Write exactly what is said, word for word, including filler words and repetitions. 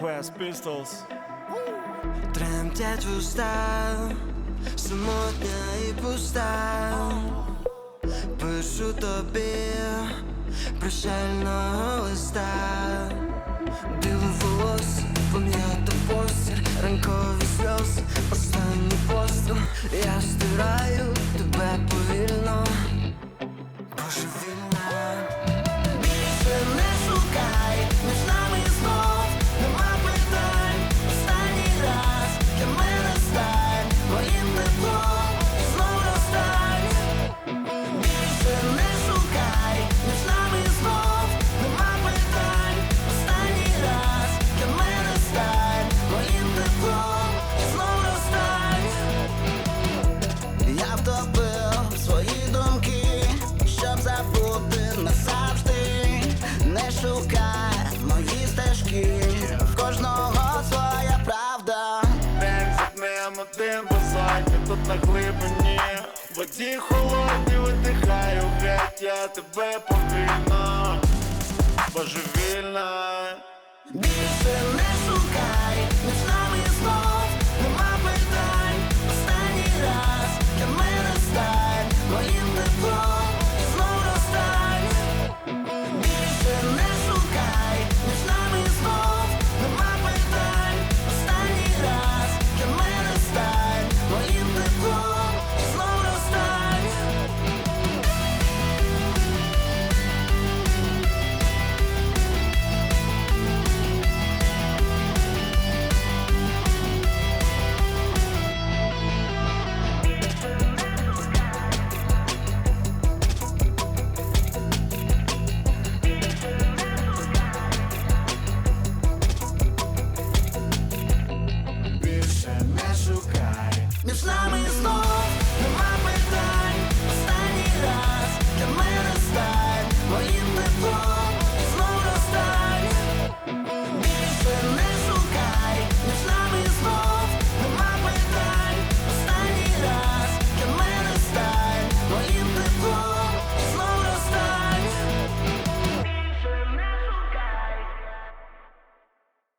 Quest Pistols. Тремтять вуста, самотня і пуста. Пишу тобі прощального листа. Біле волосся, пам'ята постір, ранкові сльози, останній постріл. Я стираю тебе повільно, божевільно. Більше не шукай, між нами знов нема питань. Останній раз для мене стань моїм теплом і знов розстань. Більше не шукай, між нами знов нема питань. Останній раз для мене стань моїм теплом і знов розстань. Я втопив свої думки, щоб забути назавжди. Не шукай мої стежки, в кожного своя правда. День за днем один посадні тут на глибині. В воді холодні видихаю геть, я тебе повільно, божевільно. Більше не шукай, між нами знов нема питань. Останній раз для мене стань моїм теплом і знов розстань. Більше не шукай, між нами знов нема питань. Останній раз для мене стань моїм теплом і знов розстань. Більше не шукай. Між нами